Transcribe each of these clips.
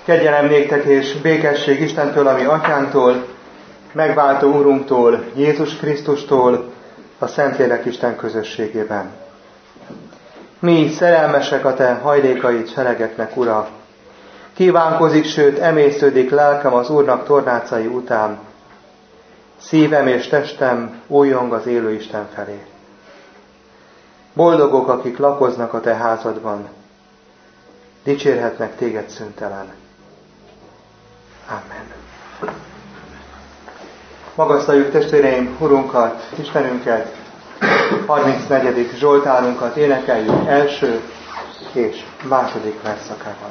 Kegyelem néktek és békesség Istentől, ami Atyánktól, megváltó Urunktól, Jézus Krisztustól, a Szentlélek Isten közösségében. Mi szerelmesek a Te hajlékaid seregeknek, Ura! Kívánkozik, sőt emésződik lelkem az Úrnak tornácai után. Szívem és testem újjong az élő Isten felé. Boldogok, akik lakoznak a Te házadban, dicsérhetnek Téged szüntelen. Amen. Magasztaljuk testvéreim Urunkat, Istenünket, 34. Zsoltárunkat énekeljük első és második verszakában.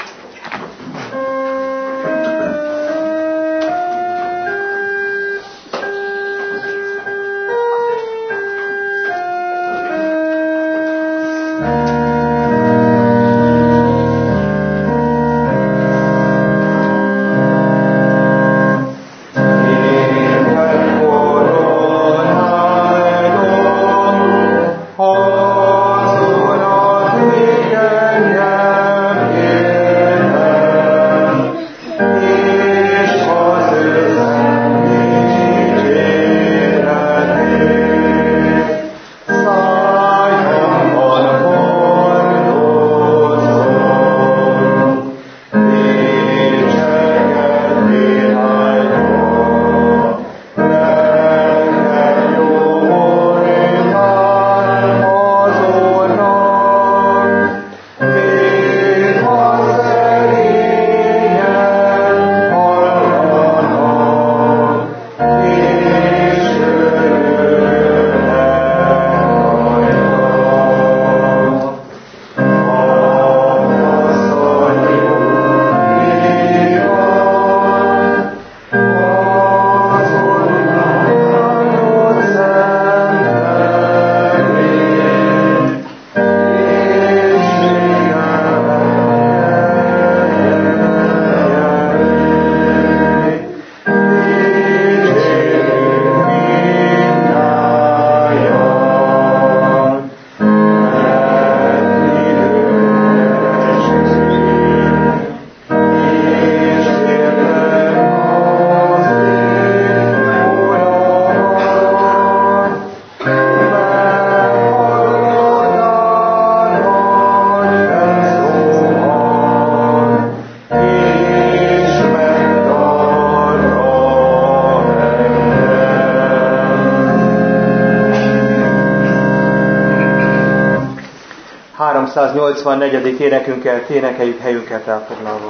A 384. énekünkkel énekeljük helyünket elfoglalva.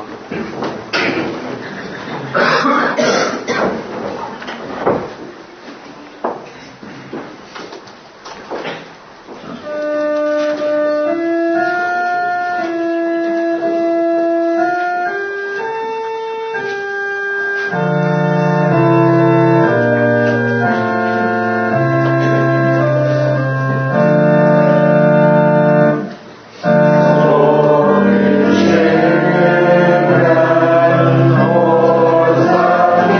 Oh,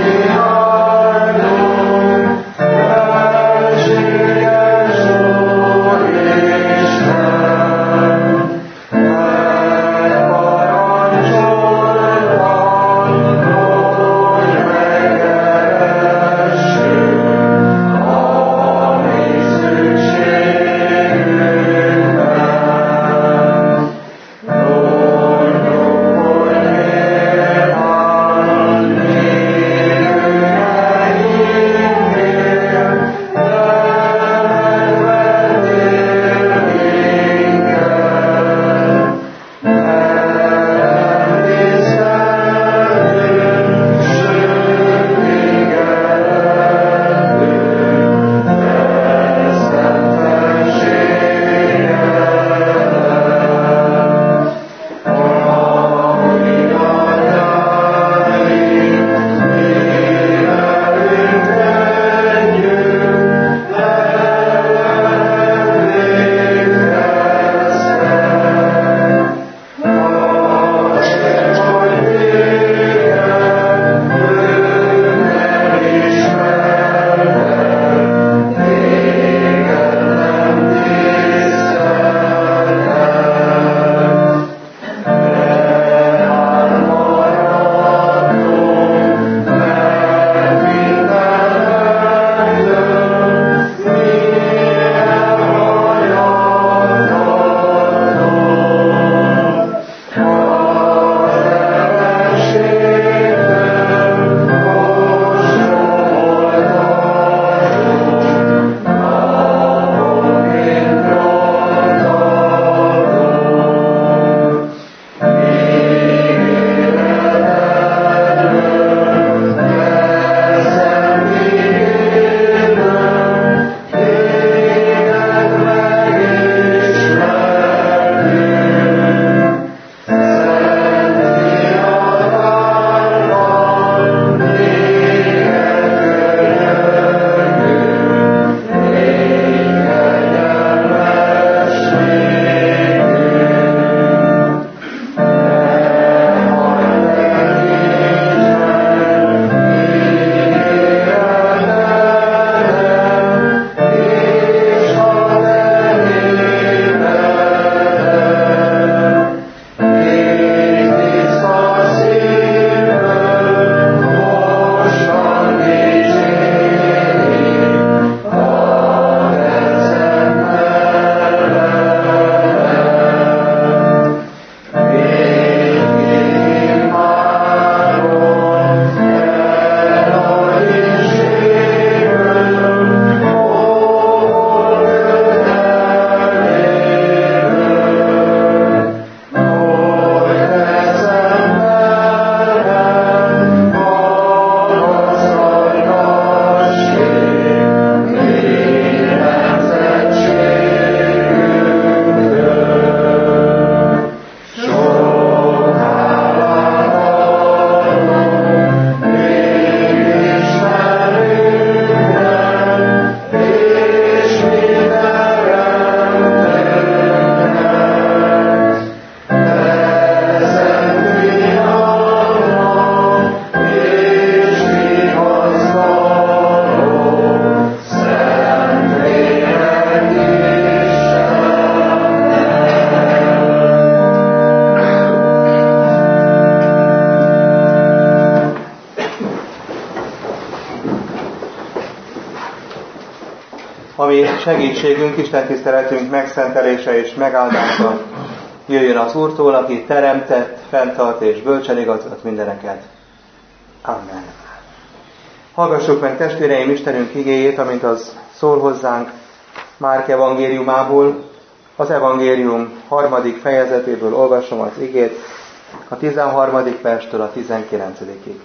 Segítségünk, Isten tiszteletünk megszentelése és megáldása jöjjön az Úrtól, aki teremtett, fenntart és bölcsen igazgat mindeneket. Amen. Hallgassuk meg, testvéreim, Istenünk igéjét, amint az szól hozzánk Márk evangéliumából. Az evangélium 3. fejezetéből olvasom az igét, a 13. verstől a 19-ig.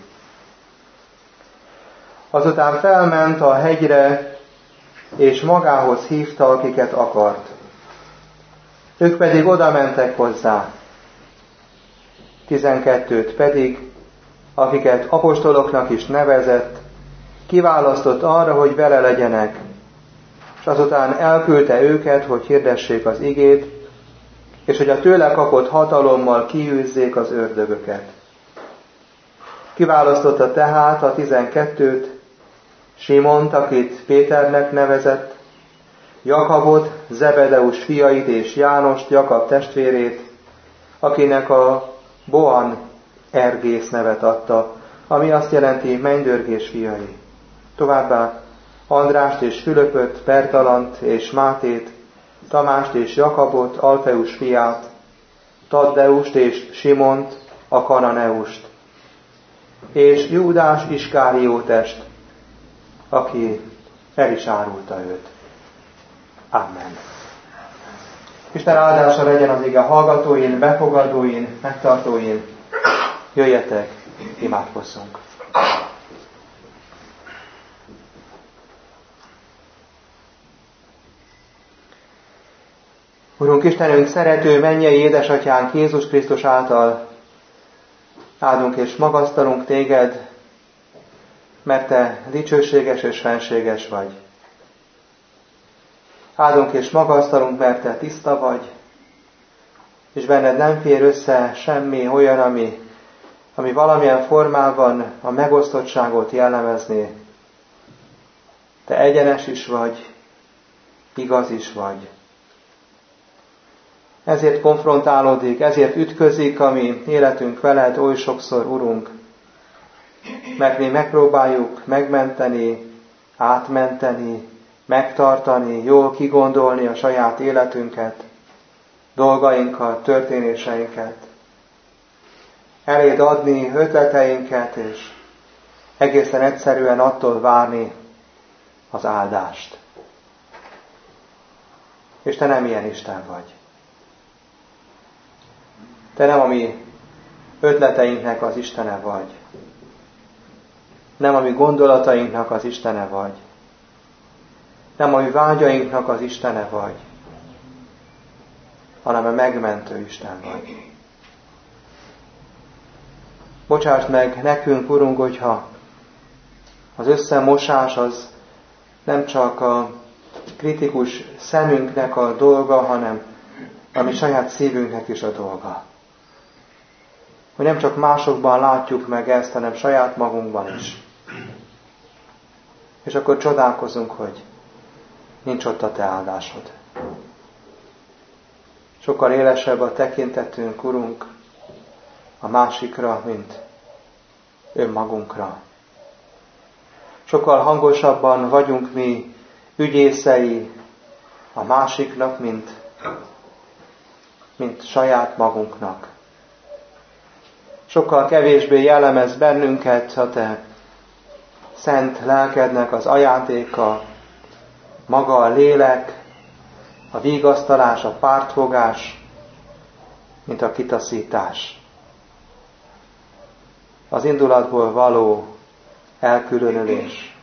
Azután felment a hegyre, és magához hívta, akiket akart. Ők pedig oda mentek hozzá. 12-t pedig, akiket apostoloknak is nevezett, kiválasztott arra, hogy vele legyenek, és azután elküldte őket, hogy hirdessék az igét, és hogy a tőle kapott hatalommal kiűzzék az ördögöket. Kiválasztotta tehát a 12-t, Simont, akit Péternek nevezett, Jakabot, Zebedeus fiait és Jánost, Jakab testvérét, akinek a Boan Ergész nevet adta, ami azt jelenti mennydörgés fiai. Továbbá Andrást és Fülöpöt, Bertalant és Mátét, Tamást és Jakabot, Alfeus fiát, Taddeust és Simont, a Kananeust, és Júdás Iskáriótest, aki el is árulta őt. Amen. Isten áldása legyen az ige hallgatóin, befogadóin, megtartóin. Jöjjetek, imádkozzunk. Urunk Istenünk, szerető mennyei édesatyánk Jézus Krisztus által áldunk és magasztalunk téged, mert te dicsőséges és fenséges vagy. Áldunk és magasztalunk, mert te tiszta vagy, és benned nem fér össze semmi olyan, ami valamilyen formában a megosztottságot jellemezné. Te egyenes is vagy, igaz is vagy. Ezért konfrontálódik, ezért ütközik a mi életünk veled oly sokszor, Urunk, mert mi megpróbáljuk megmenteni, átmenteni, megtartani, jól kigondolni a saját életünket, dolgainkat, történéseinket, eléd adni ötleteinket, és egészen egyszerűen attól várni az áldást. És te nem ilyen Isten vagy. Te nem a mi ötleteinknek az Istene vagy. Nem a mi gondolatainknak az Istene vagy. Nem a mi vágyainknak az Istene vagy, hanem a megmentő Isten vagy. Bocsásd meg nekünk, Urunk, hogyha az összemosás az nem csak a kritikus szemünknek a dolga, hanem a mi saját szívünknek is a dolga. Hogy nem csak másokban látjuk meg ezt, hanem saját magunkban is. És akkor csodálkozunk, hogy nincs ott a te áldásod. Sokkal élesebb a tekintetünk, Urunk, a másikra, mint önmagunkra. Sokkal hangosabban vagyunk mi ügyészei a másiknak, mint saját magunknak. Sokkal kevésbé jellemez bennünket a te szent lelkednek az ajándéka, maga a lélek, a vigasztalás, a pártfogás, mint a kitaszítás. Az indulatból való elkülönülés.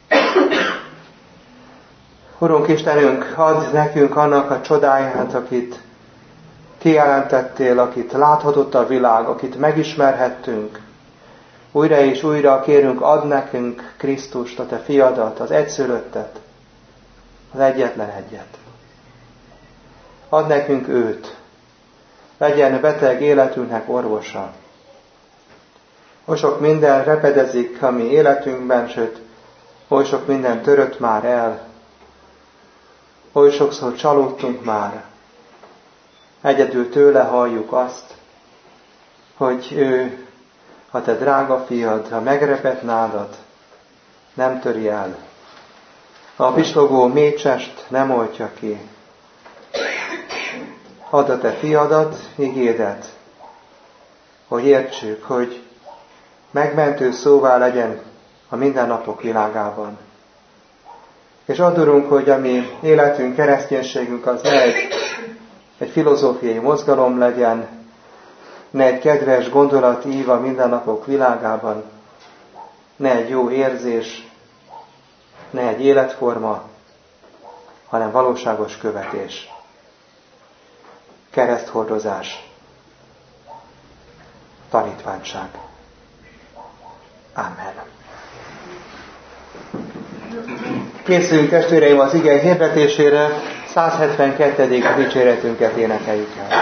Urunk Istenünk, add nekünk annak a csodáját, akit kijelentettél, akit láthatott a világ, akit megismerhettünk. Újra és újra kérünk, add nekünk Krisztust, a te fiadat, az egyszülöttet, az egyetlen egyet. Add nekünk őt, legyen beteg életünknek orvosa. Oly sok minden repedezik a mi életünkben, sőt, oly sok minden törött már el, oly sokszor csalódtunk már. Egyedül tőle halljuk azt, hogy ő, a te drága fiad, a megrepett nádat nem töri el, A pislogó mécsest nem oltja ki. Add a te fiadat, igédet, hogy értsük, hogy megmentő szóvá legyen a mindennapok világában. És add, Urunk, hogy a mi életünk, kereszténységünk az ne egy filozófiai mozgalom legyen, ne egy kedves gondolatív a mindennapok világában, ne egy jó érzés, ne egy életforma, hanem valóságos követés. Kereszthordozás. Tanítványság. Amen. Készüljünk, testvéreim, az ige hirdetésére, 172. dicséretünket énekeljük el.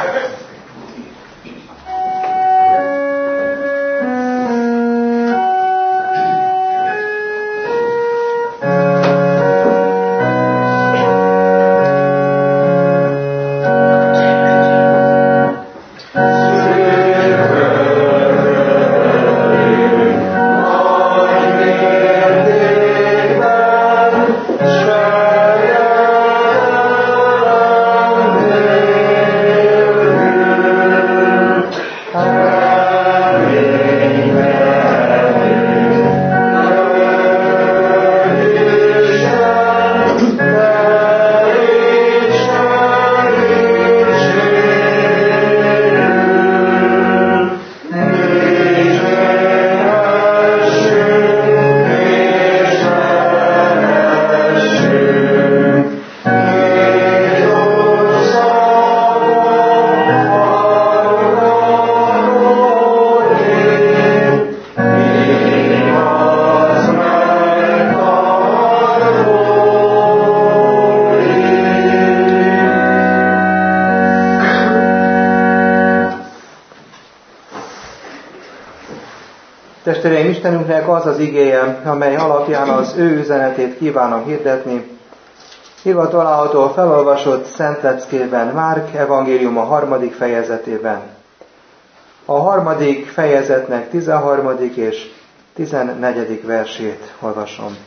Testvéreim, Istenünknek az az igéje, amely alapján az ő üzenetét kívánom hirdetni, írva található a felolvasott Szent Leckében, Márk evangélium a 3. fejezetében. A 3. fejezetnek 13. és 14. versét olvasom.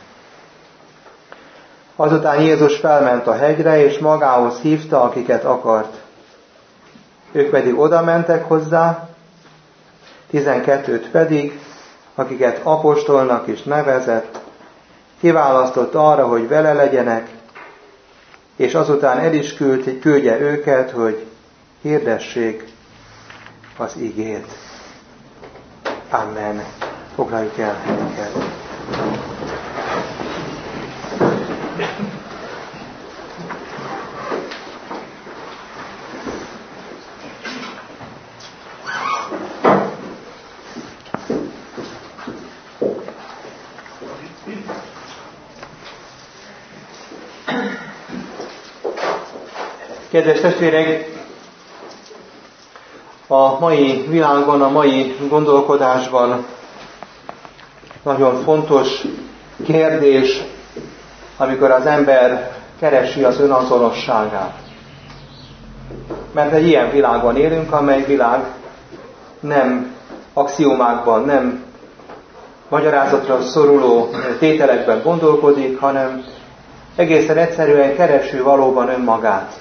Azután Jézus felment a hegyre, és magához hívta, akiket akart. Ők pedig oda mentek hozzá, 12-t pedig, akiket apostolnak is nevezett, kiválasztott arra, hogy vele legyenek, és azután el is küldje őket, hogy hirdessék az igét. Amen. Foglaljuk el helyünket. Kedves testvérek, a mai világban, a mai gondolkodásban nagyon fontos kérdés, amikor az ember keresi az önazonosságát. Mert egy ilyen világban élünk, amely világ nem axiómákban, nem magyarázatra szoruló tételekben gondolkodik, hanem egészen egyszerűen keresi valóban önmagát.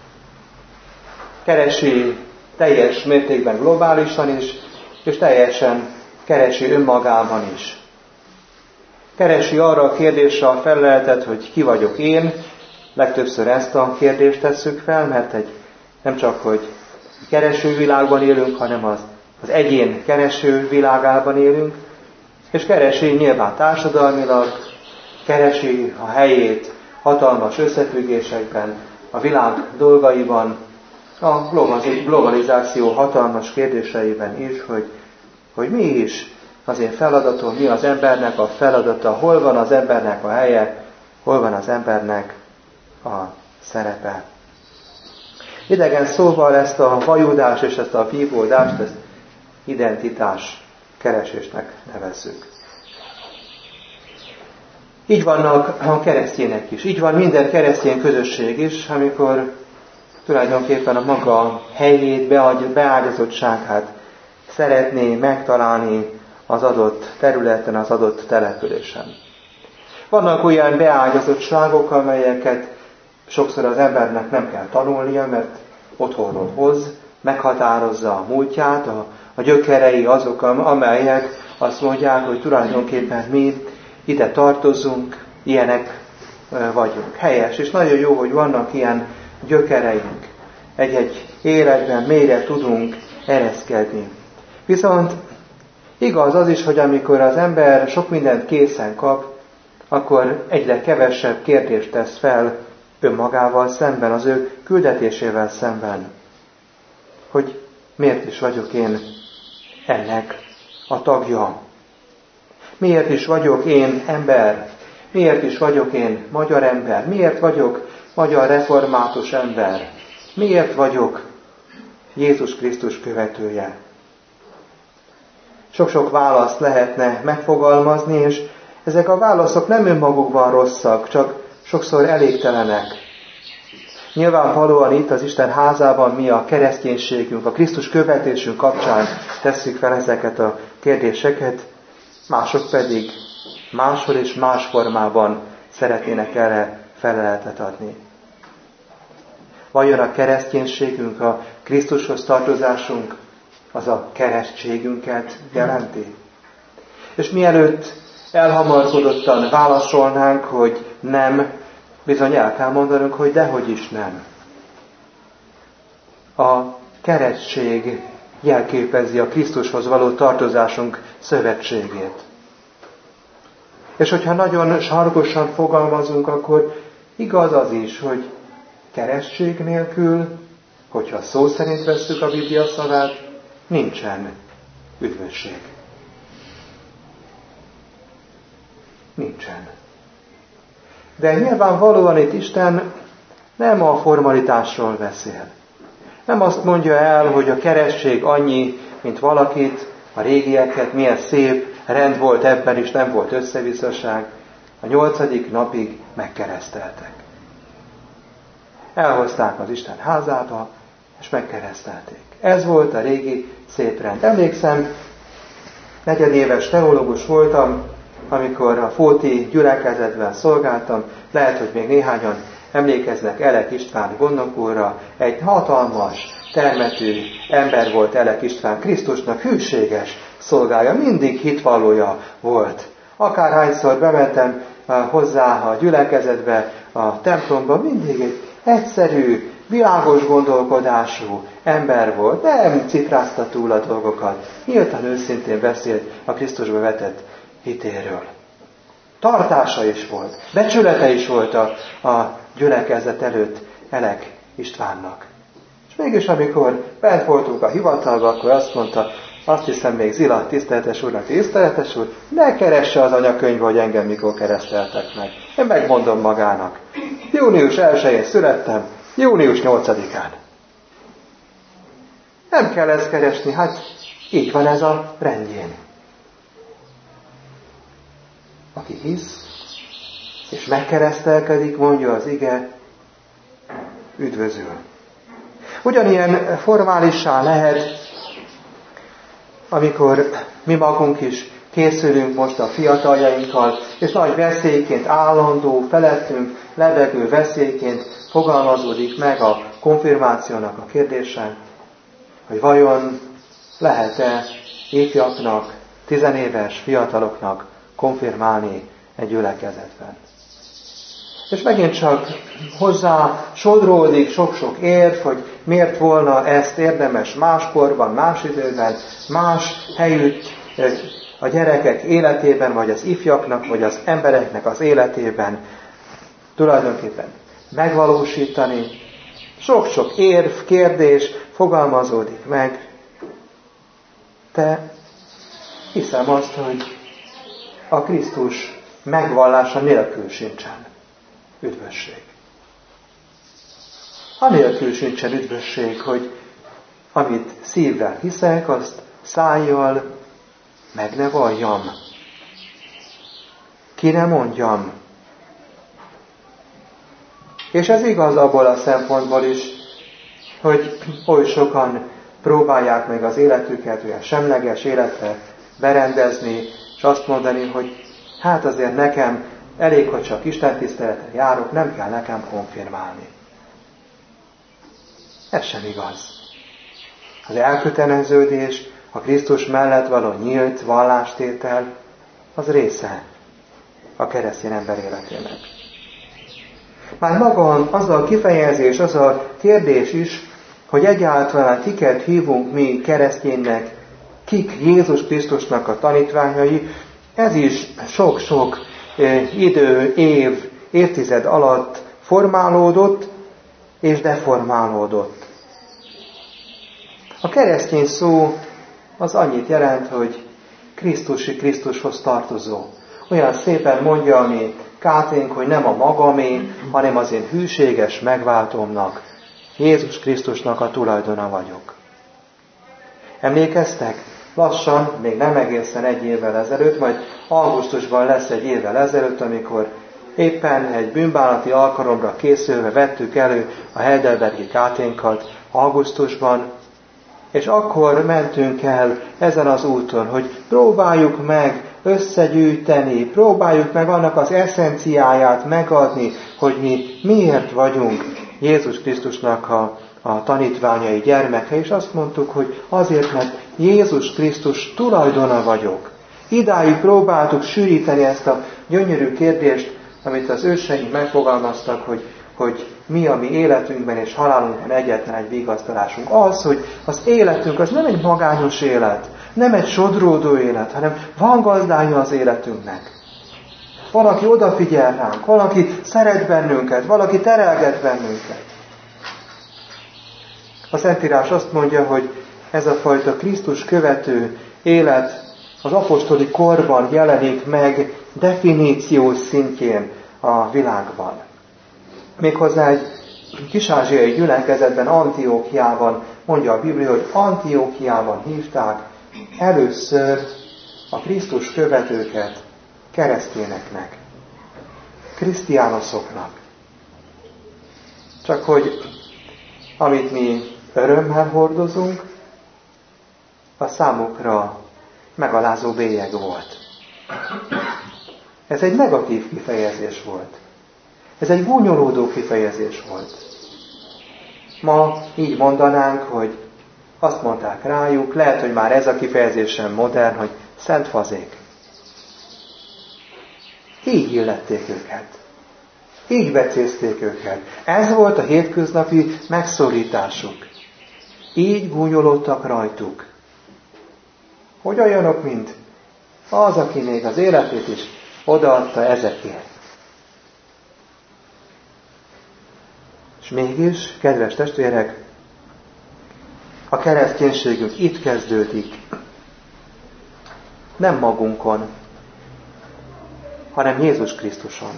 Keresi teljes mértékben globálisan is, és teljesen keresi önmagában is. Keresi arra a kérdésre a feleletet, hogy ki vagyok én. Legtöbbször ezt a kérdést tesszük fel, mert nem csak, hogy kereső világban élünk, hanem az egyén kereső világában élünk, és keresi nyilván társadalmilag, keresi a helyét hatalmas összefüggésekben, a világ dolgaiban, a globalizáció hatalmas kérdéseiben is, hogy mi is az én feladatom, mi az embernek a feladata, hol van az embernek a helye, hol van az embernek a szerepe. Idegen szóval ezt a vajúdást és ezt a vívódást, ezt identitás keresésnek nevezzük. Így vannak a keresztjének is, így van minden keresztény közösség is, amikor tulajdonképpen a maga helyét, beágyazottságát szeretné megtalálni az adott területen, az adott településen. Vannak olyan beágyazottságok, amelyeket sokszor az embernek nem kell tanulnia, mert otthonról hoz, meghatározza a múltját, a gyökerei azok, amelyek azt mondják, hogy tulajdonképpen mi ide tartozunk, ilyenek vagyunk. Helyes, és nagyon jó, hogy vannak ilyen gyökereink. Egy-egy életben mélyre tudunk ereszkedni. Viszont igaz az is, hogy amikor az ember sok mindent készen kap, akkor egyre kevesebb kérdést tesz fel önmagával szemben, az ő küldetésével szemben. Hogy miért is vagyok én ennek a tagja? Miért is vagyok én ember? Miért is vagyok én magyar ember? Miért vagyok magyar református ember? Miért vagyok Jézus Krisztus követője? Sok-sok választ lehetne megfogalmazni, és ezek a válaszok nem önmagukban rosszak, csak sokszor elégtelenek. Nyilvánvalóan itt az Isten házában mi a kereszténységünk, a Krisztus követésünk kapcsán tesszük fel ezeket a kérdéseket, mások pedig máshol és más formában szeretnének erre feleletet adni. Vajon a kereszténységünk, a Krisztushoz tartozásunk az a keresztségünket jelenti? És mielőtt elhamarkodottan válaszolnánk, hogy nem, bizony el kell mondanunk, hogy dehogy is nem. A keresztség jelképezi a Krisztushoz való tartozásunk szövetségét. És hogyha nagyon sarkosan fogalmazunk, akkor igaz az is, hogy keresztség nélkül, hogyha szó szerint vesszük a Biblia szavát, nincsen üdvösség. Nincsen. De nyilvánvalóan itt Isten nem a formalitásról beszél. Nem azt mondja el, hogy a keresztség annyi, mint valakit, a régieket, milyen szép rend volt ebben, és nem volt összevisszaság. A 8. napig megkereszteltek. Elhozták az Isten házába, és megkeresztelték. Ez volt a régi szép rend. Emlékszem, 4 éves teológus voltam, amikor a Fóti gyülekezetben szolgáltam, lehet, hogy még néhányan emlékeznek Elek István gondnok úrra, egy hatalmas, termetű ember volt Elek István, Krisztusnak hűséges szolgája, mindig hitvallója volt. Akárhányszor bementem hozzá a gyülekezetbe, a templomba, mindig egy egyszerű, világos gondolkodású ember volt, nem ciprázta túl a dolgokat, nyíltan őszintén beszélt a Krisztusba vetett hitéről. Tartása is volt, becsülete is volt a gyülekezet előtt Elek Istvánnak. És mégis, amikor bent voltunk a hivatalba, akkor azt mondta, azt hiszem még Zila, tiszteletes úrnak, tiszteletes úr, ne keresse az anyakönyvbe, hogy engem mikor kereszteltek meg. Én megmondom magának. Június 1-én születtem, június 8-án. Nem kell ezt keresni, hát így van ez a rendjén. Aki hisz, és megkeresztelkedik, mondja az ige, üdvözül. Ugyanilyen formálissá lehet, amikor mi magunk is készülünk most a fiataljainkkal, és nagy veszélyként, állandó, felettünk lebegő veszélyként fogalmazódik meg a konfirmációnak a kérdése, hogy vajon lehet-e ifjaknak, 10 éves fiataloknak konfirmálni egy gyülekezetben. És megint csak hozzá sodródik sok-sok érv, hogy miért volna ezt érdemes máskorban, más időben, más helyütt a gyerekek életében, vagy az ifjaknak, vagy az embereknek az életében tulajdonképpen megvalósítani. Sok-sok érv, kérdés fogalmazódik meg. De hiszem azt, hogy a Krisztus megvallása nélkül sincsen üdvösség. Anélkül sincsen üdvösség, hogy amit szívvel hiszek, azt szájjal meg ne valljam. Ki ne mondjam. És ez igaz abból a szempontból is, hogy oly sokan próbálják meg az életüket olyan semleges életre berendezni, és azt mondani, hogy hát azért nekem elég, hogy csak istentiszteletre járok, nem kell nekem konfirmálni. Ez sem igaz. Az elköteleződés, a Krisztus mellett való nyílt vallástétel, az része a keresztény ember életének. Már maga az a kifejezés, az a kérdés is, hogy egyáltalán kiket hívunk mi kereszténynek, kik Jézus Krisztusnak a tanítványai, ez is sok-sok idő, évtized alatt formálódott és deformálódott. A keresztény szó az annyit jelent, hogy Krisztushoz tartozó. Olyan szépen mondja a mi Káténk, hogy nem a magamé, hanem az én hűséges megváltómnak, Jézus Krisztusnak a tulajdona vagyok. Emlékeztek? Lassan, még nem egészen egy évvel ezelőtt, majd augusztusban lesz egy évvel ezelőtt, amikor éppen egy bűnbánati alkalomra készülve vettük elő a Heidelbergi Káténkat augusztusban, és akkor mentünk el ezen az úton, hogy próbáljuk meg összegyűjteni, próbáljuk meg annak az eszenciáját megadni, hogy mi miért vagyunk Jézus Krisztusnak a tanítványai, gyermeke, és azt mondtuk, hogy azért, mert Jézus Krisztus tulajdona vagyok. Idáig próbáltuk sűríteni ezt a gyönyörű kérdést, amit az őseink megfogalmaztak, hogy mi a mi életünkben és halálunkban egyetlen egy vigasztalásunk. Az, hogy az életünk az nem egy magányos élet, nem egy sodródó élet, hanem van gazdája az életünknek. Valaki odafigyel ránk, valaki szeret bennünket, valaki terelget bennünket. A Szentírás azt mondja, hogy ez a fajta Krisztus követő élet az apostoli korban jelenik meg definíciós szintjén a világban. Méghozzá egy kis-ázsiai gyülekezetben, Antiókiában, mondja a Biblia, hogy Antiókiában hívták először a Krisztus követőket keresztényeknek, krisztiánoszoknak. Csak hogy amit mi örömmel hordozunk, a számukra megalázó bélyeg volt. Ez egy negatív kifejezés volt. Ez egy gúnyolódó kifejezés volt. Ma így mondanánk, hogy azt mondták rájuk, lehet, hogy már ez a kifejezés sem modern, hogy szent fazék. Így illették őket. Így becézték őket. Ez volt a hétköznapi megszólításuk. Így gúnyolódtak rajtuk. Hogy olyanok, mint az, aki még az életét is odaadta ezekért. És mégis, kedves testvérek, a kereszténységünk itt kezdődik. Nem magunkon, hanem Jézus Krisztuson.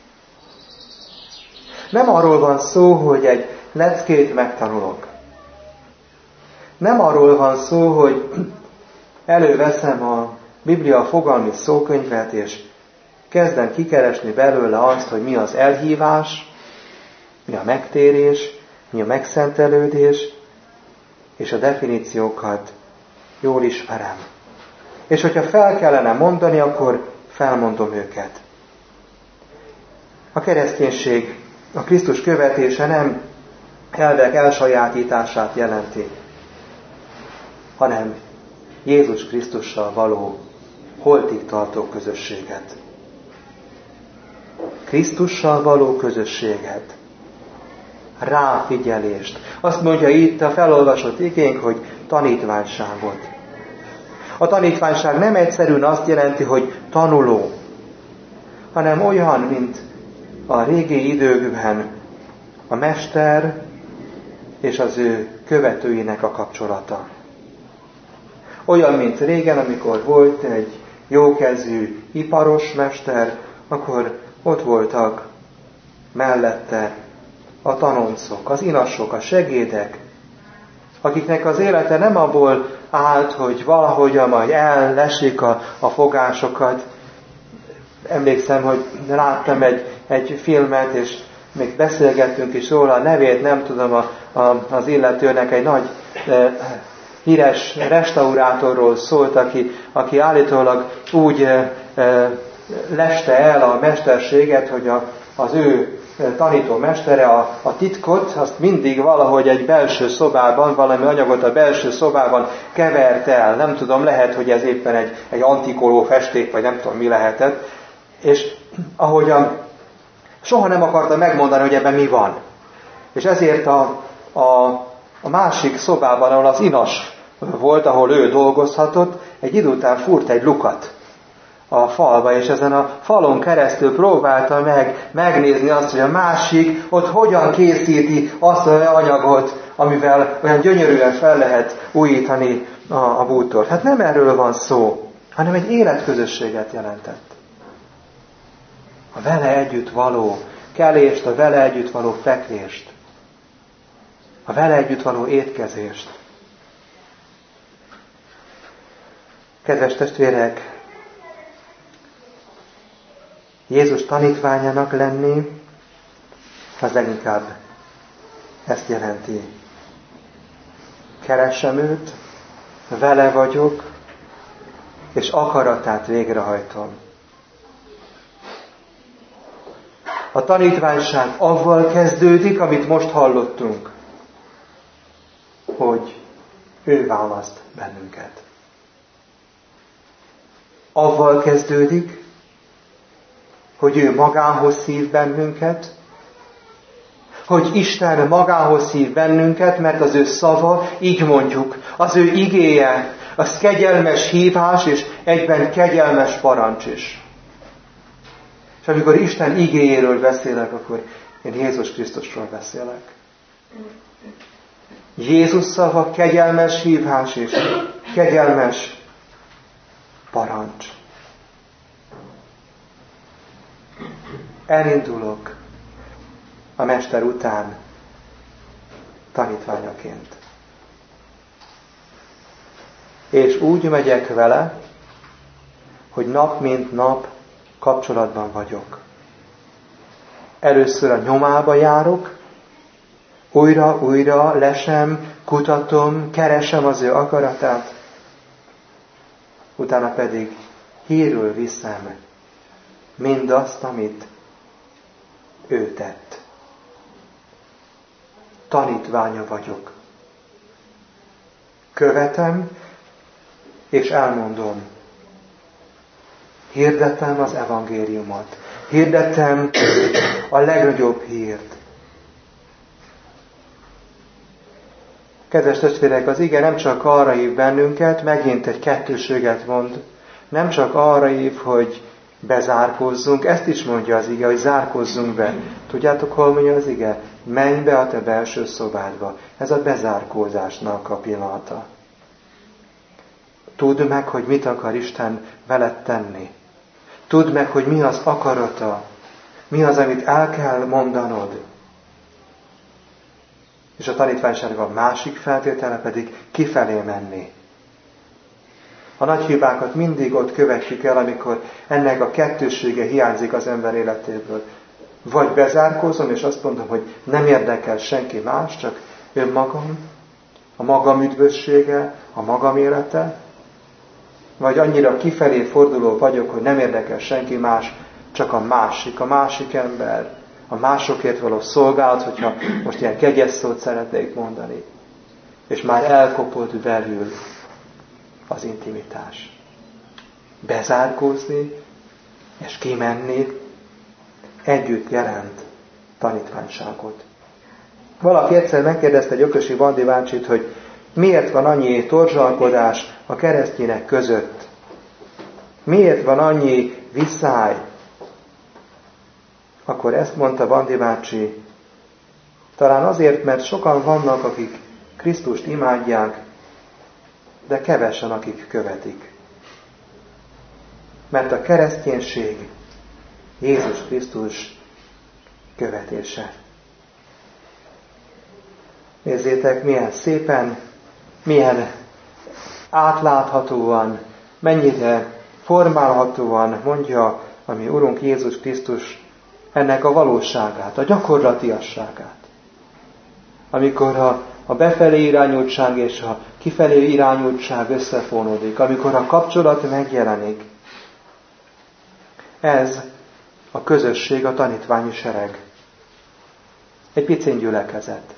Nem arról van szó, hogy egy leckét megtanulok. Nem arról van szó, hogy előveszem a Biblia fogalmi szókönyvet, és kezdem kikeresni belőle azt, hogy mi az elhívás, mi a megtérés, mi a megszentelődés, és a definíciókat jól ismerem. És hogyha fel kellene mondani, akkor felmondom őket. A kereszténység, a Krisztus követése nem elvek elsajátítását jelenti, hanem Jézus Krisztussal való holtig tartó közösséget. Krisztussal való közösséget. Ráfigyelést. Azt mondja itt a felolvasott igénk, hogy tanítványságot. A tanítványság nem egyszerűen azt jelenti, hogy tanuló, hanem olyan, mint a régi időkben a mester és az ő követőinek a kapcsolata. Olyan, mint régen, amikor volt egy jókezű iparos mester, akkor ott voltak mellette a tanoncok, az inasok, a segédek, akiknek az élete nem abból állt, hogy valahogyan majd ellesik a fogásokat. Emlékszem, hogy láttam egy filmet, és még beszélgettünk is róla, a nevét nem tudom az illetőnek, egy nagy híres restaurátorról szólt, aki állítólag úgy leste el a mesterséget, hogy az ő tanító mestere a titkot, azt mindig valahogy egy belső szobában, valami anyagot a belső szobában kevert el. Nem tudom, lehet, hogy ez éppen egy antikoló festék, vagy nem tudom, mi lehetett. És ahogyan soha nem akarta megmondani, hogy ebben mi van. És ezért a másik szobában, ahol az inas volt, ahol ő dolgozhatott, egy idő után fúrt egy lukat a falba, és ezen a falon keresztül próbálta megnézni azt, hogy a másik ott hogyan készíti azt az anyagot, amivel olyan gyönyörűen fel lehet újítani a bútort. Hát nem erről van szó, hanem egy életközösséget jelentett. A vele együtt való kelést, a vele együtt való fekvést, a vele együtt való étkezést. Kedves testvérek, Jézus tanítványának lenni, az leginkább ezt jelenti. Keresem őt, vele vagyok, és akaratát végrehajtom. A tanítványság avval kezdődik, amit most hallottunk, hogy ő választ bennünket. Avval kezdődik, hogy ő magához hív bennünket, hogy Isten magához hív bennünket, mert az ő szava, így mondjuk, az ő igéje, az kegyelmes hívás, és egyben kegyelmes parancs is. És amikor Isten igéjéről beszélek, akkor én Jézus Krisztusról beszélek. Jézus szava kegyelmes hívás és kegyelmes parancs. Elindulok a Mester után tanítványaként. És úgy megyek vele, hogy nap mint nap kapcsolatban vagyok. Először a nyomába járok, újra lesem, kutatom, keresem az ő akaratát, utána pedig hírül viszem mindazt, amit ő tett. Tanítványa vagyok. Követem és elmondom. Hirdetem az evangéliumot. Hirdetem a legnagyobb hírt. Kedves testvérek, az ige nem csak arra hív bennünket, megint egy kettőséget mond, nem csak arra hív, hogy bezárkózzunk, ezt is mondja az ige, hogy zárkózzunk be. Tudjátok, hol mondja az ige? Menj be a te belső szobádba. Ez a bezárkózásnak a pillanata. Tudd meg, hogy mit akar Isten veled tenni. Tudd meg, hogy mi az akarata, mi az, amit el kell mondanod. És a tanítványság a másik feltétele pedig kifelé menni. A nagy hibákat mindig ott követjük el, amikor ennek a kettőssége hiányzik az ember életéből. Vagy bezárkózom, és azt mondom, hogy nem érdekel senki más, csak önmagam, a magam üdvössége, a magam élete, vagy annyira kifelé forduló vagyok, hogy nem érdekel senki más, csak a másik ember, a másokért való szolgálat, hogyha most ilyen kegyes szót szeretnék mondani. És már elkopott belül az intimitás. Bezárkózni és kimenni együtt jelent tanítványságot. Valaki egyszer megkérdezte egy Ökösi Bandi bácsit, hogy miért van annyi torzsalkodás a keresztjének között? Miért van annyi viszály? Akkor ezt mondta Bandi bácsi, talán azért, mert sokan vannak, akik Krisztust imádják, de kevesen, akik követik. Mert a kereszténység Jézus Krisztus követése. Nézzétek, milyen szépen, milyen átláthatóan, mennyire formálhatóan mondja a mi Urunk Jézus Krisztus ennek a valóságát, a gyakorlatiasságát. Amikor a befelé irányultság és a kifelé irányultság összefonódik, amikor a kapcsolat megjelenik. Ez a közösség, a tanítványi sereg. Egy picin gyülekezet.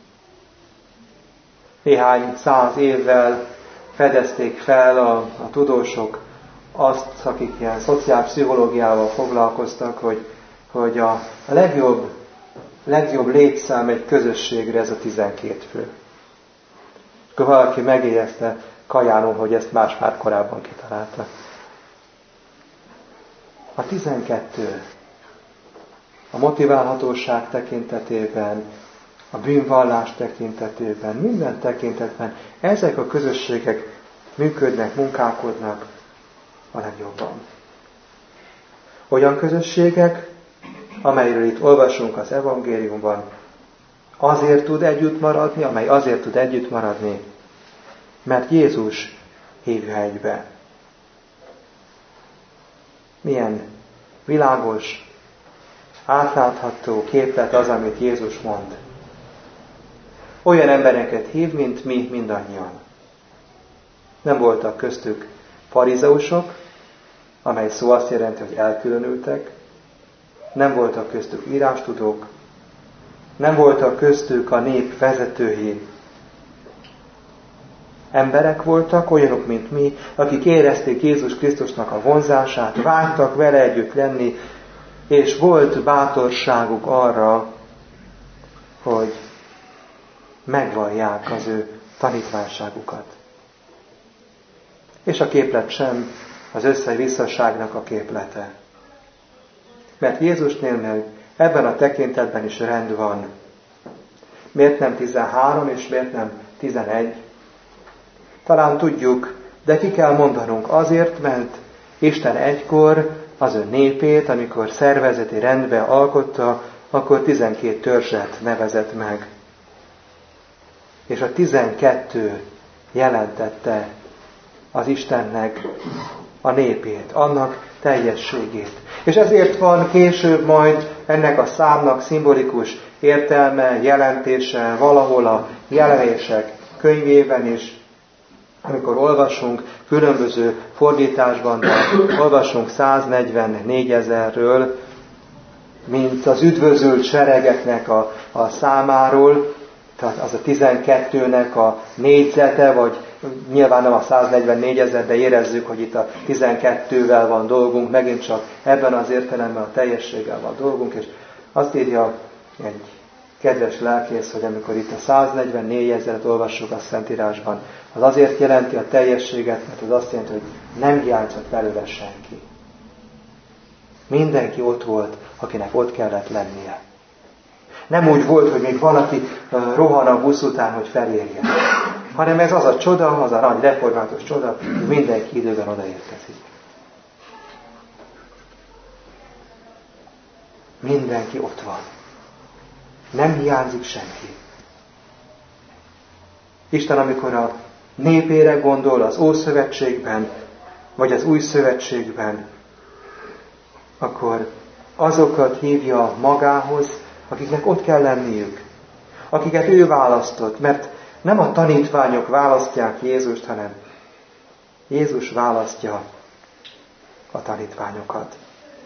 Néhány 100 évvel fedezték fel a tudósok azt, akik ilyen szociálpszichológiával foglalkoztak, hogy a legjobb létszám egy közösségre ez a 12 fő. Akkor valaki megjegyezte Kajánon, hogy ezt más már korábban kitalálta. A 12 a motiválhatóság tekintetében, a bűnvallás tekintetében, minden tekintetben ezek a közösségek működnek, munkálkodnak a legjobban. Olyan közösségek, amelyről itt olvasunk az evangéliumban, azért tud együtt maradni, mert Jézus hívja egybe. Milyen világos, átlátható képlet az, amit Jézus mond. Olyan embereket hív, mint mi mindannyian. Nem voltak köztük farizeusok, amely szó azt jelenti, hogy elkülönültek. Nem voltak köztük írástudók. Nem voltak köztük a nép vezetői. Emberek voltak, olyanok, mint mi, akik érezték Jézus Krisztusnak a vonzását, vágytak vele együtt lenni, és volt bátorságuk arra, hogy megvallják az ő tanítványságukat. És a képlet sem az össze-visszaságnak a képlete. Mert Jézusnél meg ebben a tekintetben is rend van. Miért nem 13 és miért nem 11? Talán tudjuk, de ki kell mondanunk azért, mert Isten egykor az ő népét, amikor szervezeti rendbe alkotta, akkor 12 törzset nevezett meg. És a 12 jelentette az Istennek a népét, annak teljességét. És ezért van később majd ennek a számnak szimbolikus értelme, jelentése valahol a jelenések könyvében is, amikor olvasunk különböző fordításban, de olvasunk 144 000-ről, mint az üdvözült seregeknek a számáról, tehát az a 12-nek a négyzete, vagy nyilván nem a 144 000, de érezzük, hogy itt a 12-vel van dolgunk, megint csak ebben az értelemben a teljességgel van dolgunk, és azt írja egy kedves lelkész, hogy amikor itt a 144 000-et olvassuk a Szentírásban, az azért jelenti a teljességet, mert az azt jelenti, hogy nem hiányzott belőle senki. Mindenki ott volt, akinek ott kellett lennie. Nem úgy volt, hogy még valaki rohan a busz után, hogy felérjen. Hanem ez az a csoda, az a nagy református csoda, hogy mindenki időben odaérkezik. Mindenki ott van. Nem hiányzik senki. Isten, amikor a népére gondol az Ószövetségben, vagy az Új Szövetségben, akkor azokat hívja magához, akiknek ott kell lenniük. Akiket ő választott, mert nem a tanítványok választják Jézust, hanem Jézus választja a tanítványokat.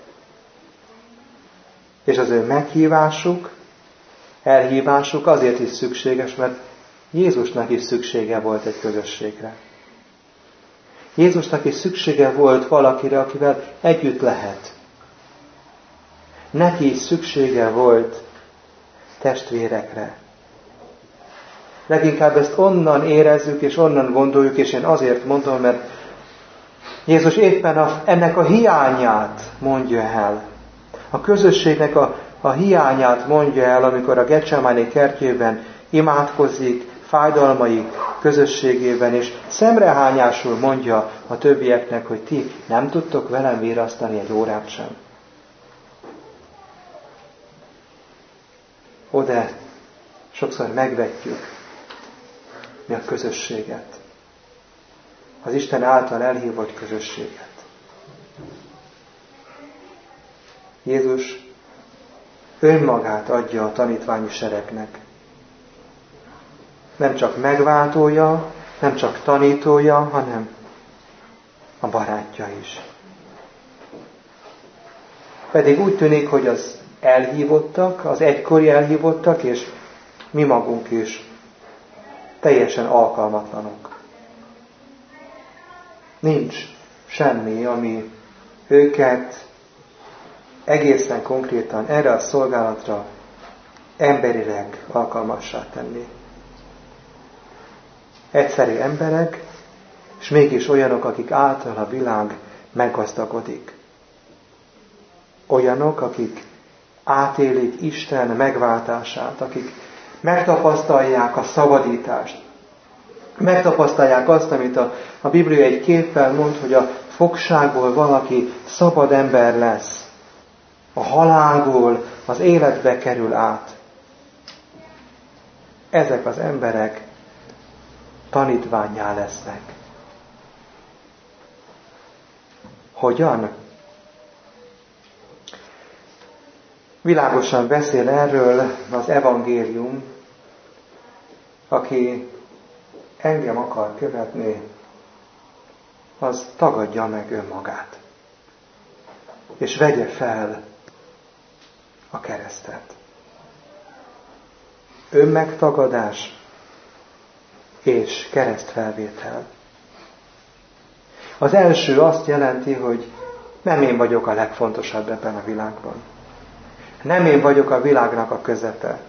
És az ő meghívásuk, elhívásuk azért is szükséges, mert Jézusnak is szüksége volt egy közösségre. Jézusnak is szüksége volt valakire, akivel együtt lehet. Neki is szüksége volt testvérekre. Leginkább ezt onnan érezzük, és onnan gondoljuk, és én azért mondom, mert Jézus éppen ennek a hiányát mondja el. A közösségnek a hiányát mondja el, amikor a Getsemáné kertjében imádkozik, fájdalmai közösségében, és szemrehányásul mondja a többieknek, hogy ti nem tudtok velem virasztani egy órát sem. De sokszor megvetjük mi a közösséget. Az Isten által elhívott közösséget. Jézus önmagát adja a tanítványi seregnek. Nem csak megváltója, nem csak tanítója, hanem a barátja is. Pedig úgy tűnik, hogy az elhívottak, az egykori elhívottak, és mi magunk is teljesen alkalmatlanok. Nincs semmi, ami őket egészen konkrétan erre a szolgálatra emberileg alkalmassá tenni. Egyszerű emberek, és mégis olyanok, akik által a világ meggazdagodik. Olyanok, akik átélik Isten megváltását, akik megtapasztalják a szabadítást. Megtapasztalják azt, amit a Biblia egy képpel mond, hogy a fogságból valaki szabad ember lesz. A halálból az életbe kerül át. Ezek az emberek tanítvánnyá lesznek. Hogyan? Világosan beszél erről az evangélium, aki engem akar követni, az tagadja meg önmagát, és vegye fel a keresztet. Önmegtagadás és keresztfelvétel. Az első azt jelenti, hogy nem én vagyok a legfontosabb ebben a világban. Nem én vagyok a világnak a közepe.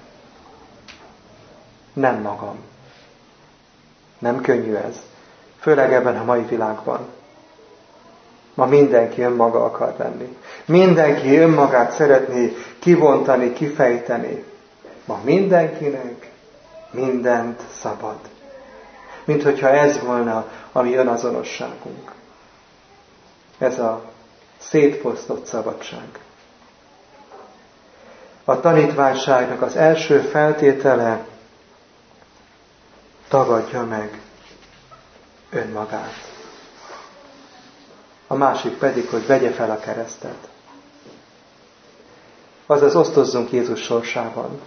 Nem magam. Nem könnyű ez. Főleg ebben a mai világban. Ma mindenki önmaga akar lenni. Mindenki önmagát szeretné kivontani, kifejteni. Ma mindenkinek mindent szabad. Mint hogyha ez volna a mi önazonosságunk. Ez a szétfosztott szabadság. A tanítványságnak az első feltétele: tagadja meg önmagát. A másik pedig, hogy vegye fel a keresztet. Azaz osztozzunk Jézus sorsában.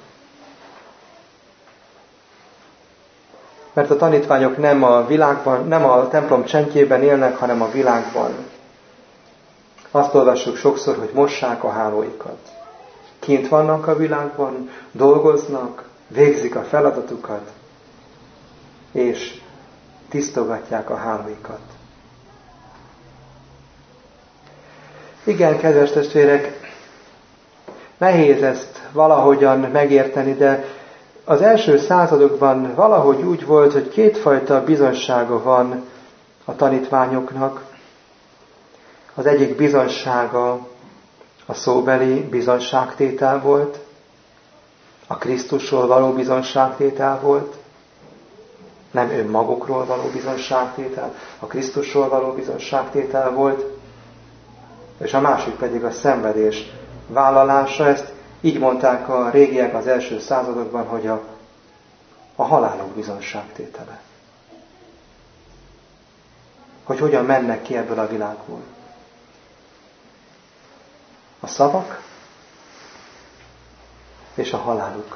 Mert a tanítványok nem a világban, nem a templom csendjében élnek, hanem a világban. Azt olvassuk sokszor, hogy mossák a hálóikat. Kint vannak a világban, dolgoznak, végzik a feladatukat, és tisztogatják a hálóikat. Igen, kedves testvérek, nehéz ezt valahogyan megérteni, de az első századokban valahogy úgy volt, hogy kétfajta bizonysága van a tanítványoknak. Az egyik bizonysága a szóbeli bizonyságtétel volt, a Krisztusról való bizonyságtétel volt, nem önmagukról való bizonyságtétel, a Krisztusról való bizonyságtétel volt, és a másik pedig a szenvedés vállalása. Ezt így mondták a régiek az első századokban, hogy a halálok bizonyságtétele. Hogy hogyan mennek ki ebből a világból. A szavak és a haláluk.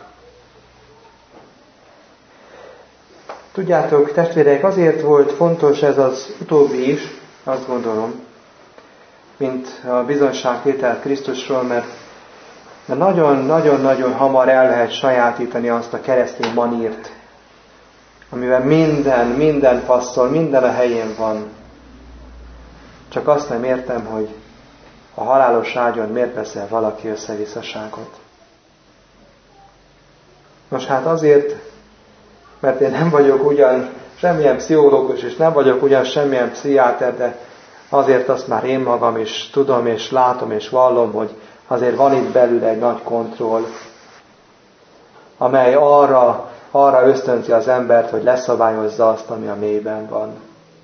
Tudjátok, testvérek, azért volt fontos ez az utóbbi is, azt gondolom, mint a bizonyságtétel Krisztusról, mert nagyon-nagyon hamar el lehet sajátítani azt a keresztény manírt, amivel minden passzol, minden a helyén van. Csak azt nem értem, hogy a halálos ágyon miért beszél valaki összevisszaságot. Nos, hát azért, mert én nem vagyok ugyan semmilyen pszichológus, és nem vagyok ugyan semmilyen pszichiáter, de azért azt már én magam is tudom, és látom, és vallom, hogy azért van itt belül egy nagy kontroll, amely arra ösztönzi az embert, hogy leszabályozza azt, ami a mélyben van.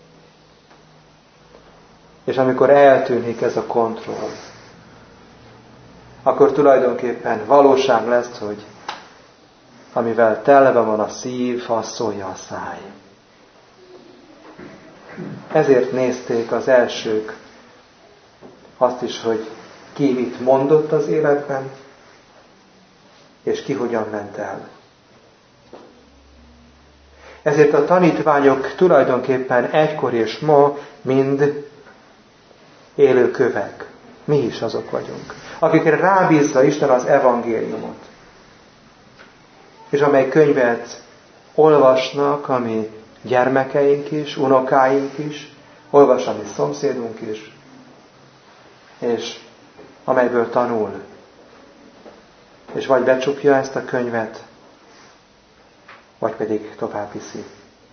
És amikor eltűnik ez a kontroll, akkor tulajdonképpen valóság lesz, hogy amivel telve van a szív, azt szólja a száj. Ezért nézték az elsők azt is, hogy ki mit mondott az életben, és ki hogyan ment el. Ezért a tanítványok tulajdonképpen egykor és ma mind élő kövek. mi is azok vagyunk, akikre rábízza Isten az evangéliumot. És amely könyvet olvasnak a mi gyermekeink is, unokáink is, olvas a mi szomszédunk is, és amelyből tanul. És vagy becsukja ezt a könyvet, vagy pedig tovább viszi.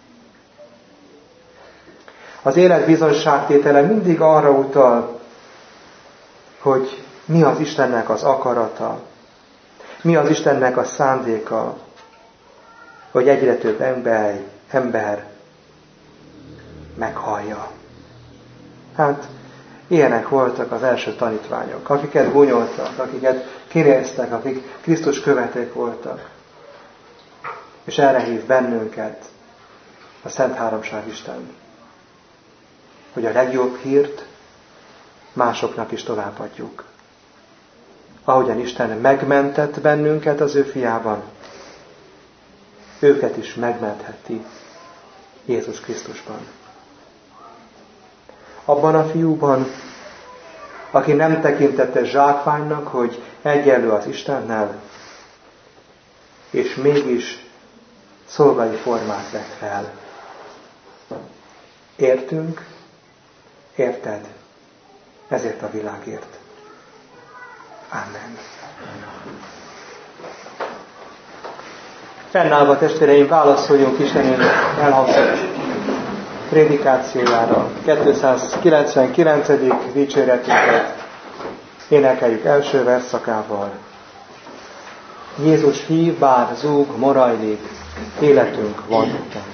Az élet bizonyságtétele mindig arra utal, hogy mi az Istennek az akarata, mi az Istennek a szándéka, hogy egyre több ember meghallja. Hát, ilyenek voltak az első tanítványok, akiket gúnyoltak, akiket kinéztek, akik Krisztus követők voltak. És erre hív bennünket a Szent Háromság Isten, hogy a legjobb hírt másoknak is továbbadjuk. Ahogyan Isten megmentett bennünket az ő fiában, őket is megmentheti Jézus Krisztusban. Abban a fiúban, aki nem tekintette zsákmánynak, hogy egyenlő az Istennel, és mégis szolgai formát vett fel. Értünk, érted, ezért a világért. Amen. Fennállva, testvéreim, válaszoljunk Istenünk elhangzott prédikációjára. 299. dicséretünket énekeljük első versszakával. Jézus hív, bár zúg, morajlik, életünk van benne.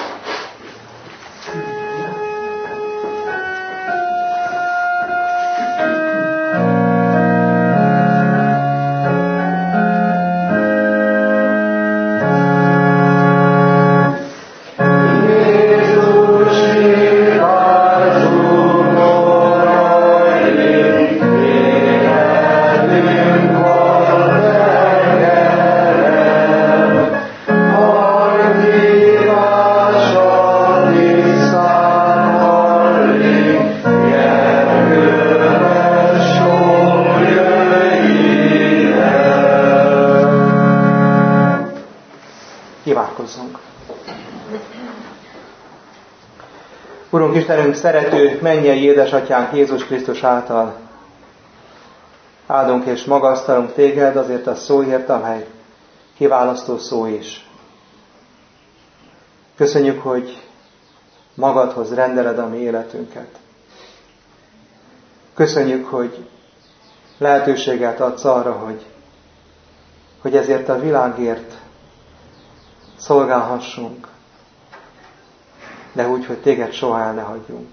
Urunk Istenünk, szerető, mennyei édesatyánk Jézus Krisztus által áldunk és magasztalunk téged azért a szóért, amely kiválasztó szó is. Köszönjük, hogy magadhoz rendeled a mi életünket. Köszönjük, hogy lehetőséget adsz arra, hogy ezért a világért szolgálhassunk, de úgy, hogy téged soha el ne hagyjunk.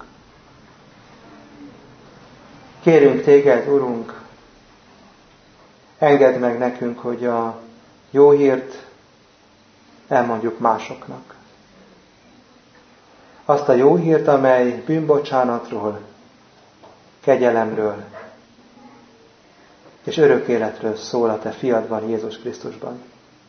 Kérünk téged, Urunk, engedd meg nekünk, hogy a jó hírt elmondjuk másoknak. Azt a jó hírt, amely bűnbocsánatról, kegyelemről és örök életről szól a te fiadban, Jézus Krisztusban.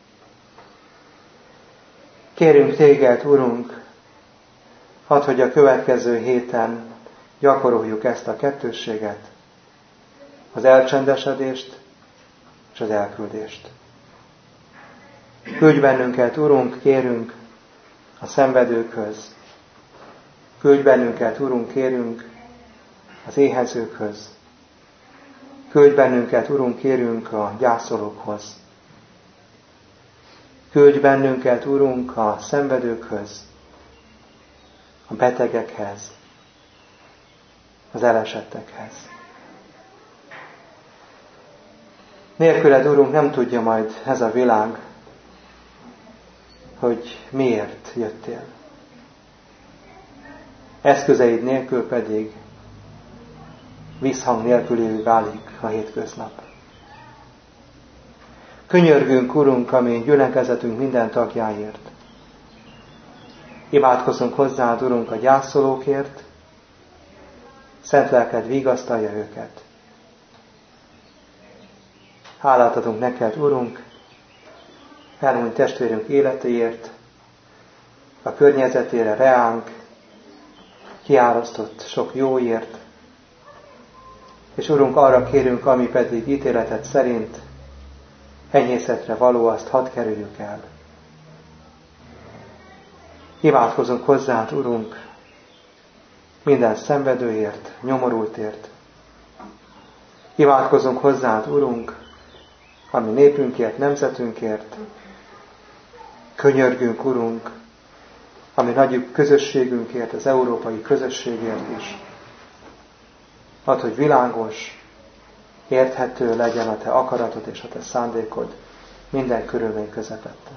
Kérünk téged, Urunk, hadd, hogy a következő héten gyakoroljuk ezt a kettősséget, az elcsendesedést és az elküldést. Küldj bennünket, Urunk, kérünk a szenvedőkhöz. Küldj bennünket, Urunk, kérünk az éhezőkhöz. Küldj bennünket, Urunk, kérünk a gyászolókhoz. Küldj bennünket, Urunk, a szenvedőkhöz, a betegekhez, az elesettekhez. Nélküled, Urunk, nem tudja majd ez a világ, hogy miért jöttél. Eszközeid nélkül pedig visszhang nélkülévé válik a hétköznap. Könyörgünk, Urunk, a mi gyülekezetünk minden tagjáért. Imádkozunk hozzád, Urunk, a gyászolókért, szent lelked vigasztalja őket. Hálát adunk neked, Urunk, elhunyt testvérünk életéért, a környezetére, reánk, kiárasztott sok jóért, és Urunk, arra kérünk, ami pedig ítéleted szerint enyhészetre való, azt hadd kerüljük el. Imádkozunk hozzád, Urunk, minden szenvedőért, nyomorultért. Imádkozunk hozzád, Urunk, a mi népünkért, nemzetünkért. Könyörgünk, Urunk, a mi nagy közösségünkért, az európai közösségért is. Add, hogy világos, érthető legyen a te akaratod és a te szándékod minden körülmény közepette.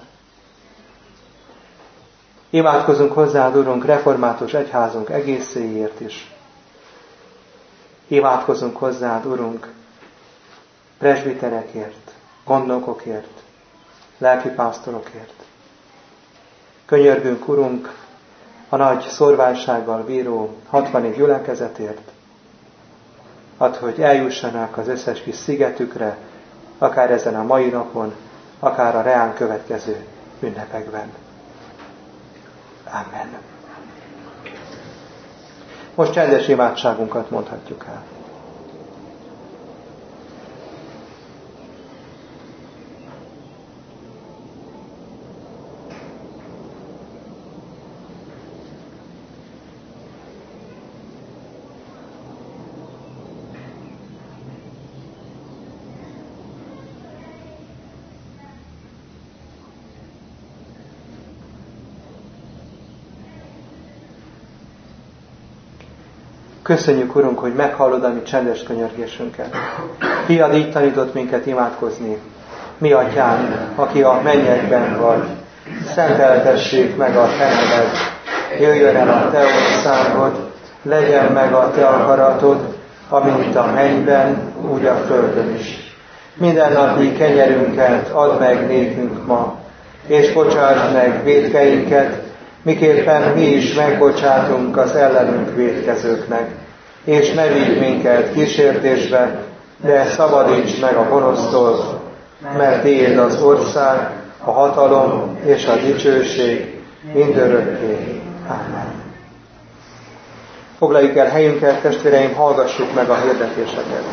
Imádkozunk hozzád, Urunk, református egyházunk egészéért is. Imádkozunk hozzád, Urunk, presbiterekért, gondnokokért, lelkipásztorokért. Könyörgünk, Urunk, a nagy szorványsággal bíró 60 gyülekezetért. Add, hogy eljussanak az összes kis szigetükre, akár ezen a mai napon, akár a reán következő ünnepekben. Amen. Most csendes imádságunkat mondhatjuk el. Köszönjük, Urunk, hogy meghallod a mi csendes könyörgésünket. Fiad így tanított minket imádkozni. Mi Atyánk, aki a mennyekben vagy, szenteltessék meg a te neved. Jöjjön el a te országod, legyen meg a te akaratod, amint a mennyben, úgy a földön is. Mindennapi kenyerünket add meg nékünk ma, és bocsáss meg vétkeinket, miképpen mi is megbocsátunk az ellenünk vétkezőknek. És ne vigy minket kísértésbe, de szabadíts meg a gonosztól, mert tiéd az ország, a hatalom és a dicsőség mindörökké. Amen. Foglaljuk el helyünket, testvéreim, hallgassuk meg a hirdetéseket.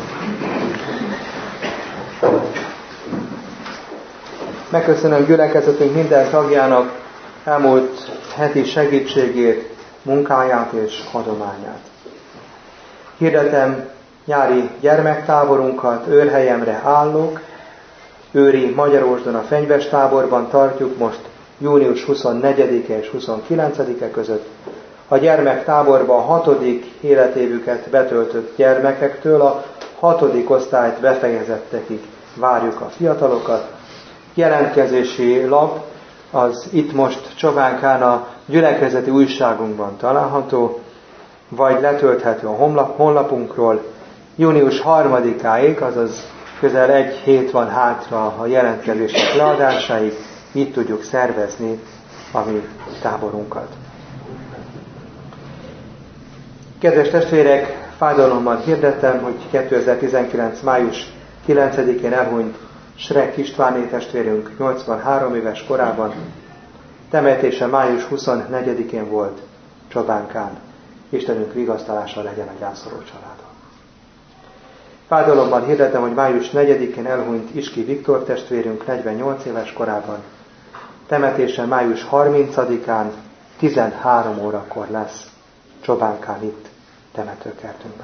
Megköszönöm gyülekezetünk minden tagjának elmúlt heti segítségét, munkáját és adományát. Hirdetem nyári gyermektáborunkat, Őrhelyemre állok. Őri Magyarósdon a fenyvestáborban tartjuk most június 24-e és 29-e között. A gyermektáborban a 6. életévüket betöltött gyermekektől a 6. osztályt befejezettekig várjuk a fiatalokat. Jelentkezési lap az itt most Csobánkán a gyülekezeti újságunkban található, vagy letölthető a honlapunkról. Június 3-áig, azaz közel egy hét van hátra a jelentkezések leadásáig, így tudjuk szervezni a mi táborunkat. Kedves testvérek, fájdalommal hirdettem, hogy 2019. május 9-én elhunyt Srek Istváné testvérünk 83 éves korában. Temetése május 24-én volt Csobánkán. Istenünk vigasztalása legyen a gyászoló családon. Fájdalommal hirdetem, hogy május 4-én elhunyt Iski Viktor testvérünk 48 éves korában. Temetése május 30-án 13 órakor lesz Csobánkán itt temetőkertünkben.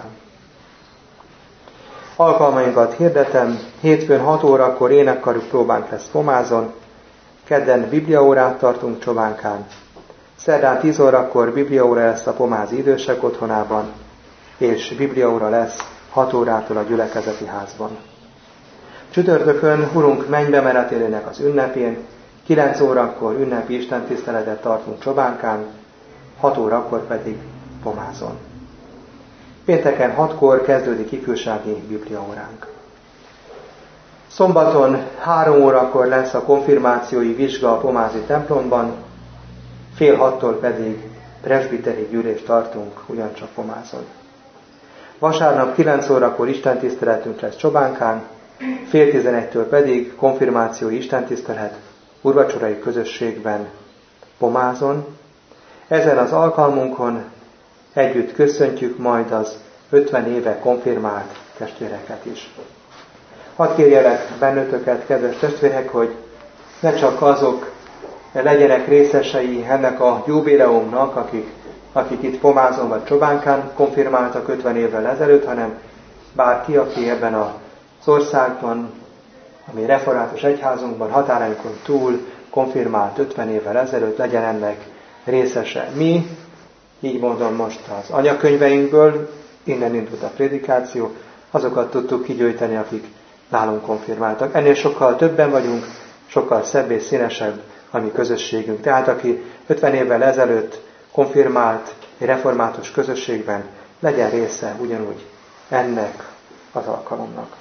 Alkalmainkat hirdetem, hétfőn 6 órakor énekkarú próbánk lesz Pomázon, kedden bibliaórát tartunk Csobánkán, szerdán 10 órakor bibliaóra lesz a pomázi idősek otthonában, és bibliaóra lesz 6 órától a gyülekezeti házban. Csütörtökön Urunk mennybe menetélének az ünnepén, 9 órakor ünnepi istentiszteletet tartunk Csobánkán, 6 órakor pedig Pomázon. Pénteken 6-kor kezdődik ifjúsági bibliaóránk. Szombaton 3 órakor lesz a konfirmációi vizsga a pomázi templomban, fél 6-tól pedig presbiteri gyűlést tartunk ugyancsak Pomázon. Vasárnap 9 órakor istentiszteletünk lesz Csobánkán, fél 11-től pedig konfirmációi istentisztelet urvacsorai közösségben Pomázon. Ezen az alkalmunkon együtt köszöntjük majd az 50 éve konfirmált testvéreket is. Hadd kérjelek benneteket, kedves testvérek, hogy ne csak azok legyenek részesei ennek a jubileumnak, akik itt Pomázon vagy Csobánkán konfirmáltak 50 évvel ezelőtt, hanem bárki, aki ebben az országban, ami református egyházunkban, határainkon túl konfirmált 50 évvel ezelőtt, legyen ennek részese. Mi, így mondom most az anyakönyveinkből, innen indult a prédikáció, azokat tudtuk kigyűjteni, akik nálunk konfirmáltak. Ennél sokkal többen vagyunk, sokkal szebb és színesebb a mi közösségünk. Tehát aki 50 évvel ezelőtt konfirmált egy református közösségben, legyen része ugyanúgy ennek az alkalomnak.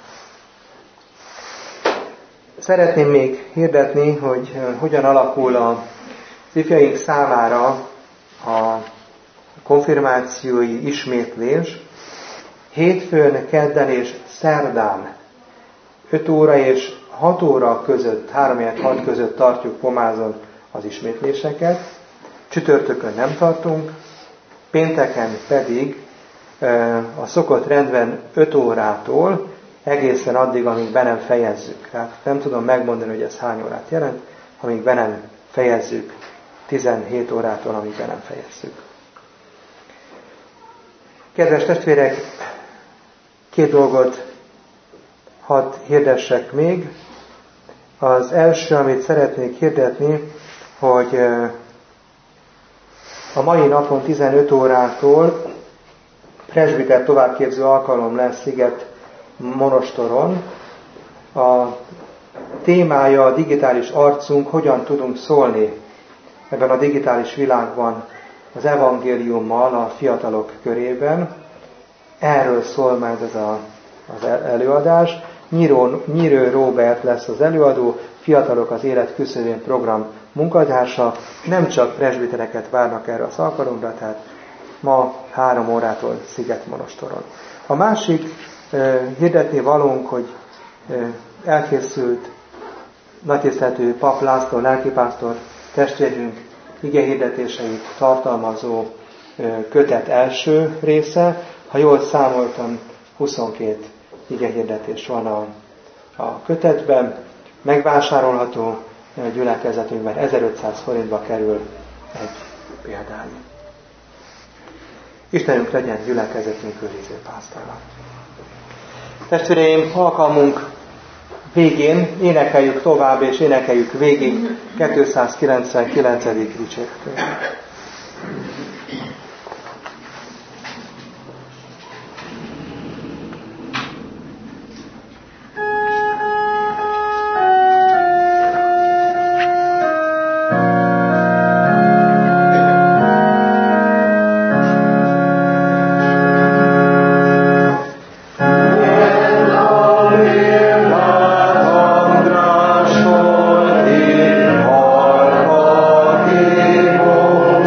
Szeretném még hirdetni, hogy hogyan alakul az ifjaink számára a konfirmációi ismétlés. Hétfőn, kedden és szerdán 5 óra és 6 óra között, 3-6 között tartjuk Pomázon az ismétléseket. Csütörtökön nem tartunk, pénteken pedig a szokott rendben 5 órától egészen addig, amíg be nem fejezzük. Tehát nem tudom megmondani, hogy ez hány órát jelent, amíg be nem fejezzük, 17 órától, amíg be nem fejezzük. Kedves testvérek, 2 dolgot hadd hirdessek még. Az első, amit szeretnék hirdetni, hogy a mai napon 15 órától presbiter továbbképző alkalom lesz Sziget monostoron. A témája a digitális arcunk, hogyan tudunk szólni ebben a digitális világban az evangéliummal a fiatalok körében. Erről szól majd ez az előadás. Nyírő Róbert lesz az előadó, Fiatalok az élet küszöbén program munkatársa. Nem csak presbitereket várnak erre az alkalomra, tehát ma 3 órától Szigetmonostoron. A másik hirdetni valónk, hogy elkészült nagytiszteletű Pap László lelkipásztor testvérünk igehirdetéseit tartalmazó kötet első része. Ha jól számoltam, 22 igehirdetés van a kötetben. Megvásárolható gyülekezetünkben 1500 forintba kerül egy példány. Istenünk legyen gyülekezetünk őriző pásztora. Testvéreim, alkalmunk végén énekeljük tovább, és énekeljük végig 299. dicséretét. Oh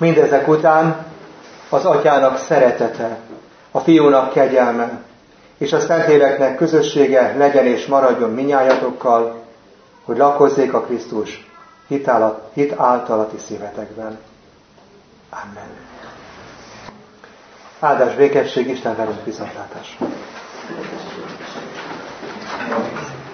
mindezek után az Atyának szeretete, a Fiúnak kegyelme, és a Szentléleknek közössége legyen és maradjon minnyájatokkal, hogy lakozzék a Krisztus hit által a ti szívetekben. Amen. Áldás, békesség, Isten velünk viszontlátásra.